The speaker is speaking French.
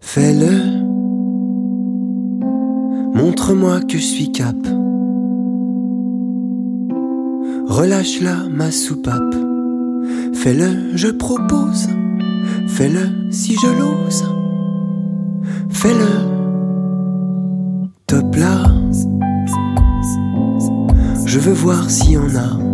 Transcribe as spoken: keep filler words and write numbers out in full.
Fais-le, montre-moi que je suis cap. Relâche là ma soupape. Fais-le, je propose. Fais-le si je l'ose. Fais-le, top là. Je veux voir s'il y en a